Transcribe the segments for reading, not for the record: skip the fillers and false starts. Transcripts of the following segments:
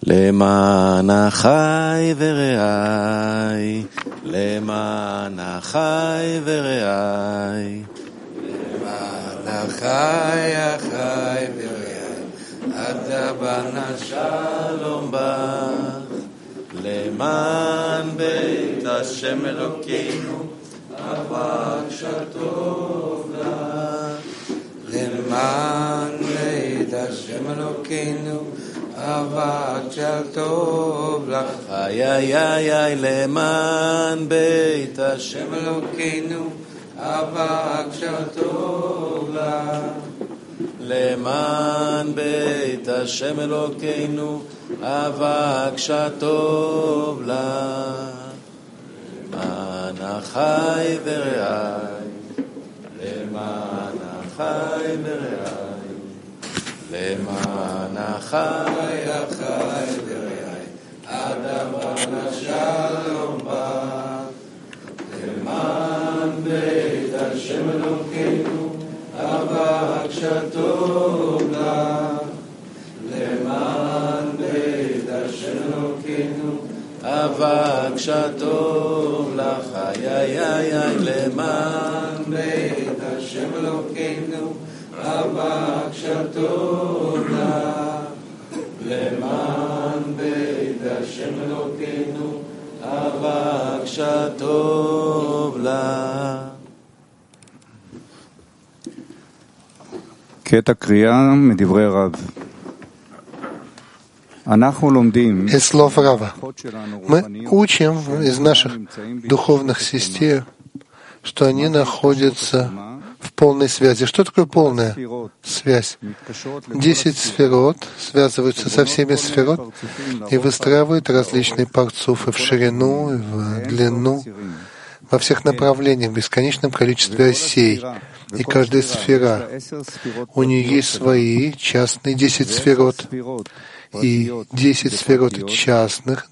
למען אחי ורעי, למען אחי ורעי, למען אחי ורעי, עתה בנה שלום בך, למען בית השם אלוקינו, אבקשה טוב לך, למען בית השם אלוקינו, אבקשה טוב לך, איי, למען בית השם אלוקינו, אבקשה טוב לך, למען בית השם אלוקינו, אבקשה טוב לך, למען אחי ורעי, למען אחי ורעי, למען אחי ורעי, עתה בנה שלום בך, למען בית השם אלוקינו, אבקשה טוב לך, למען בית השם אלוקינו, אבקשה טוב לך, איי, למען בית השם אלוקינו, אבקשה טוב לך, למען בית השם אלוקינו, אבקשה טוב לך. קטע קריאה מדברי רב. Из слов Рава. Мы учим из наших духовных сестер, что они находятся в полной связи. Что такое полная связь? 10 сферот связываются со всеми сферот и выстраивают различные парцуфы в ширину, и в длину, во всех направлениях, в бесконечном количестве осей. И каждая сфера, у нее есть свои частные 10 сферот, и 10 сферот частных,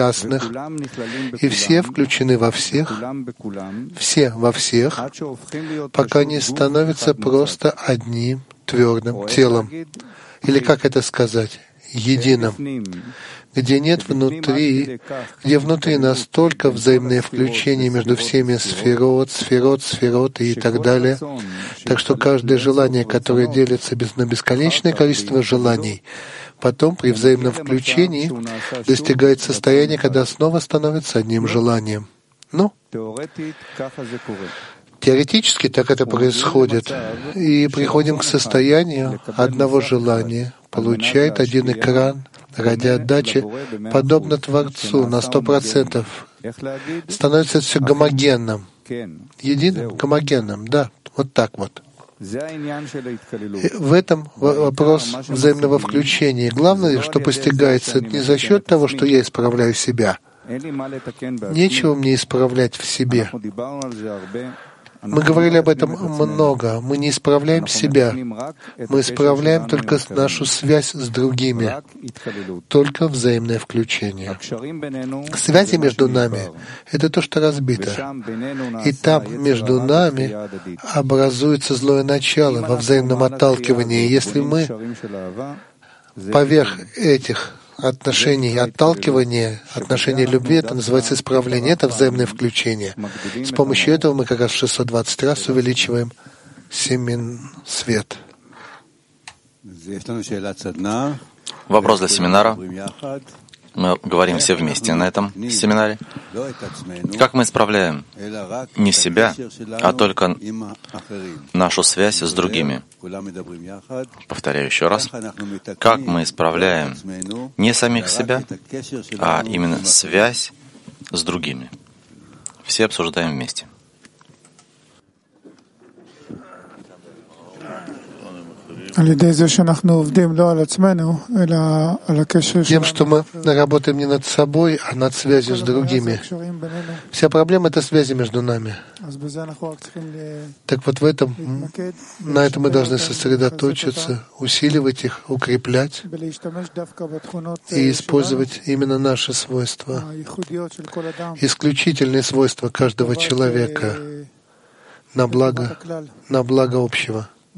и все включены во всех, все во всех, пока не становятся просто одним твердым телом. Или как это сказать? Единым. Где нет внутри, где внутри настолько взаимное включение между всеми сферот и так далее, так что каждое желание, которое делится на бесконечное количество желаний, потом при взаимном включении достигает состояния, когда снова становится одним желанием. Теоретически так это происходит, и приходим к состоянию одного желания, получает один экран ради отдачи, подобно Творцу на 100%. Становится все гомогенным, единым, гомогенным, да, вот так вот. И в этом вопрос взаимного включения. Главное, что постигается не за счет того, что я исправляю себя. Нечего мне исправлять в себе. Мы говорили об этом много. Мы не исправляем себя. Мы исправляем только нашу связь с другими. Только взаимное включение. Связи между нами — это то, что разбито. И там между нами образуется злое начало во взаимном отталкивании. Если мы поверх этих отношений отталкивания, отношения любви, это называется исправление, это взаимное включение. С помощью этого мы как раз в 620 раз увеличиваем свет. Вопрос для семинара. Мы говорим все вместе на этом семинаре. Как мы исправляем не себя, а только нашу связь с другими? Повторяю еще раз. Как мы исправляем не самих себя, а именно связь с другими? Все обсуждаем вместе. Тем, что мы работаем не над собой, а над связью с другими. Вся проблема — это связи между нами. Так вот на этом мы должны сосредоточиться, усиливать их, укреплять и использовать именно наши свойства, исключительные свойства каждого человека на благо общего.